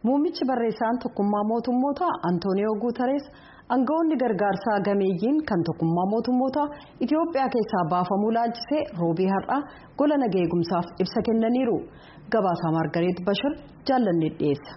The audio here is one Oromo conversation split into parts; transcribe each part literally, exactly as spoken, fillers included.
Muummichi barreessaan tokkummaa mootummoota Antooniyoo Guutarees aangawoonni gargaarsaa gameeyyiin kan tokkummaa mootummoota Itoophiyaa keessaa baafamuu laalchisee roobii har'aa gola nagaa eegumsaaf ibsa kennaniiru. Gabaasaa Margareet Bashir jaallanne dhiyeessa.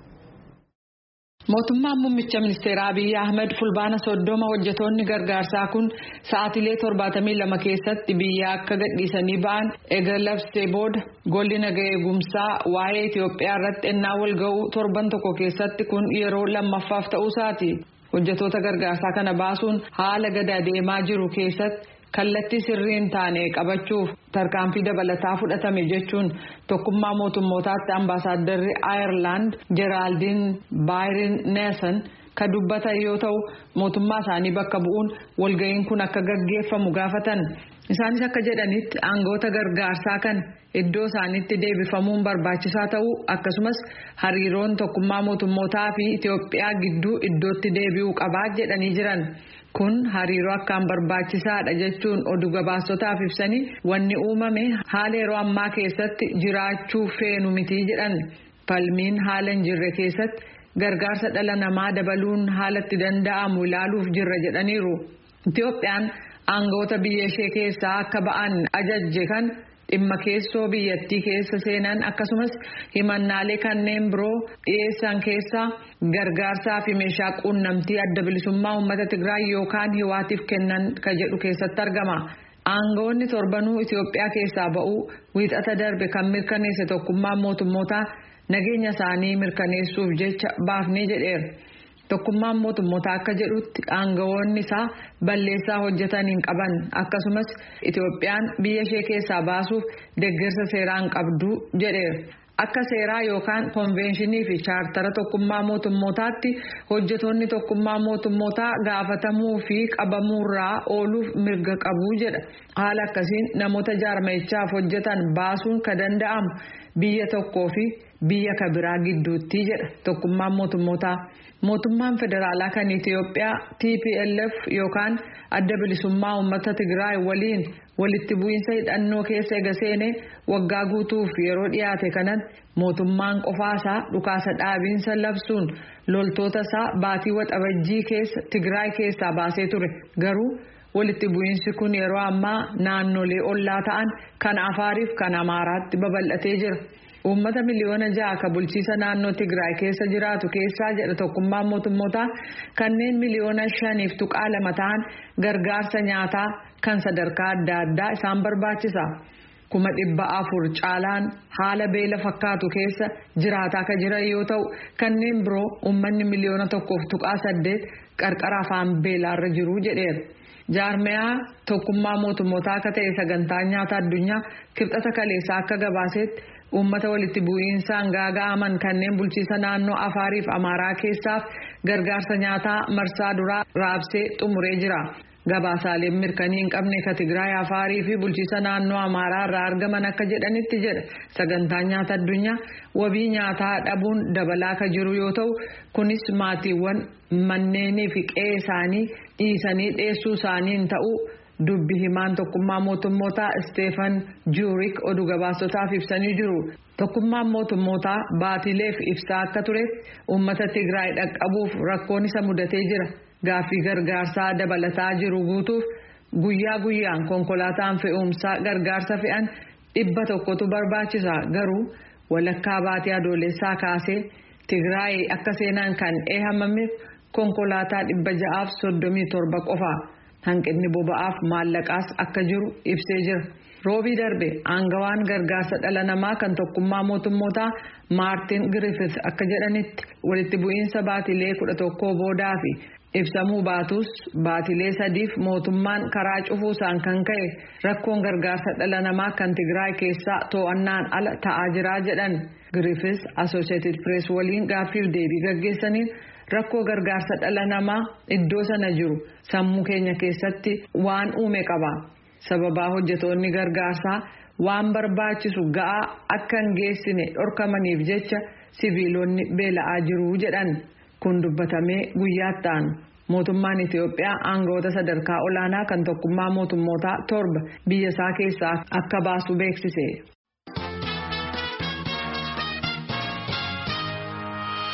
Mootummaan muummicha ministeeraa Abiy Ahmed fulbaana soddoma hojjetoonni gargaarsaa kun sa'aatilee torbaatamii lama keessatti biyya akka gadhiisanii ba'an eega labsee booda golli nagaa eegumsaa waa'ee Itoophiyaa irratti ennaa wal ga'uu torban tokko keessatti kun yeroo lammaffaaf ta'uusaati. Hojjetoota gargaarsaa kana baasuun haala gadi deemaa jiru keessatti kallattii sirriin taane qabachuuf tarkaanfii dabalataa fudhatame jechuun tokkummaa mootummootaatti ambaasaaddarri Ayerlaand Jeeraaldiin Baayirin Neelsan kan dubbatan yoo ta'u mootummaa isaanii bakka bu'uun walga'iin kun akka gaggeeffamu gaafatan. Isaanis akka jedhanitti aangawoota gargaarsaa kan iddoo isaaniitti deebifamuun barbaachisaa ta'uu akkasumas hariiroon tokkummaa mootummootaa fi Itoophiyaa gidduu iddootti deebi'uu qabaa jedhanii jiran. Kun hariiroo akkaan barbaachisaadha jechuun oduu gabaasotaaf ibsanii wanni uumame haala yeroo ammaa keessatti jiraachuu feenu miti jedhan. Falmiin haala hin jirre keessatti gargaarsa dhala namaa dabaluun haalatti danda'amu ilaaluuf jirra jedhaniiru. Itoophiyaan aangawoota biyya ishee keessaa akka ba'an ajajje kan dhimma keessoo biyyattii keessa seenan akkasumas himannaalee kanneen biroo dhiyeessan keessaa gargaarsaa fi meeshaa quunnamtii adda bilisummaa uummata Tigraay yookaan hiwaatiif kennan kan jedhu keessatti argama. Aangawoonni torbanuu Itoophiyaa keessaa ba'uu wiixata darbe kan mirkaneesse tokkummaa mootummootaa nageenya isaanii mirkaneessuuf jecha baafnee jedheera. Tokkummaan mootummoota akka jedhutti aangawoonni isaa balleessaa hojjetan hin qaban akkasumas Itoophiyaan biyya ishee keessaa baasuuf deeggarsa seeraan qabdu jedheera. Akka seeraa yookaan konvenshinii fi chaartara tokkummaa mootummootaatti hojjetoonni tokkummaa mootummootaa gaafatamuu fi qabamuurraa ooluuf mirga qabu jedha. Haala akkasiin namoota jaarmayichaaf hojjetan baasuun kan danda'amu biyya tokkoo fi biyya kabiraa gidduutti jedha tokkummaan mootummootaa. Mootummaan federaalaa kan Itoophiyaa T P L F yookaan adda bilisummaa uummata Tigraay waliin walitti bu'iinsa hidhannoo keessa eega seenee waggaa guutuuf yeroo dhiyaate kanatti mootummaan qofaasaa dhukaasa dhaabiinsa labsuun loltoota isaa baatii waxabajjii keessa Tigraay keessaa baasee ture. Garuu walitti bu'iinsi kun yeroo ammaa naannolee ollaa ta'an kan Afaariif kan Amaaraatti babal'atee jira. Uummata miliyoona ja'a ka bulchiisa naannoo Tigraay keessa jiraatu keessaa jedha tokkummaan mootummootaa kanneen miliyoona shaniif tuqaa lama ta'an gargaarsa nyaataa kan sadarkaa adda addaa isaan barbaachisa. Kuma dhibba afur caalaan haala beela fakkaatu keessa jiraataa ka jiran yoo ta'u kanneen biroo uummanni miliyoona tokkoof tuqaa saddeet qarqara afaan beelaarra jiru jedheera. Jaarmiyaa tokkummaa mootummootaa akka ta'e sagantaa nyaata addunyaa kibxata kaleessaa akka gabaasetti uummata walitti bu'iinsaan gaaga'aman kanneen bulchiisa naannoo Afaariif Amaaraa keessaaf gargaarsa nyaataa marsaa duraa raabsee xumuree jira. Gabaasaaleen mirkanii hin qabne ka Tigraay Afaarii fi bulchiisa naannoo Amaaraa irraa argaman akka jedhanitti jedha sagantaa nyaata addunyaa wabii nyaataa dhabuun dabalaa ka jiru yoo ta'u kunis maatiiwwan manneenii fi qe'ee isaanii dhiisanii dheessuu isaaniin ta'uu dubbi himaan tokkummaa mootummootaa Steefan Juurik oduu gabaasotaaf ibsanii jiru. Tokkummaan mootummootaa baatileef ibsaa akka ture uummata Tigraay dhaqqabuuf rakkoon isa mudatee jira. Gaaffii gargaarsaa dabalataa jiru guutuuf guyyaa guyyaan konkolaataan fe'umsaa gargaarsa fe'an dhibba tokkotu barbaachisa. Garuu walakkaa baatii adoolessaa kaasee Tigraay akka seenan kan eehamameef konkolaataa dhibba ja'aaf soddomii torba qofa. Hanqinni boba'aaf maallaqaas akka jiru ibsee jira. Roobii darbe aangawaan gargaarsa dhala namaa kan tokkummaa mootummootaa Maartin Griffith akka jedhanitti walitti bu'iinsa baatilee kudha tokkoo boodaa fi ibsamuu baatus baatilee sadiif mootummaan karaa cufuusaan kan ka'e rakkoon gargaarsa dhala namaa kan Tigraay keessaa to'annaan ala ta'aa jira jedhan. Griffith Associated Press waliin gaaffiif deebii gaggeessaniin rakkoo gargaarsa dhala namaa iddoo sana jiru sammuu keenya keessatti waan uume qaba. Sababaa hojjetoonni gargaarsaa waan barbaachisu ga'aa akka hin geessine dhorkamaniif jecha siviilonni beela'aa jiru jedhan. Kun dubbatamee guyyaattaan mootummaan Itoophiyaa aangawoota sadarkaa olaanaa kan tokkummaa mootummootaa torba biyya isaa keessaa akka baasu beeksise.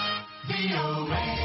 V O A.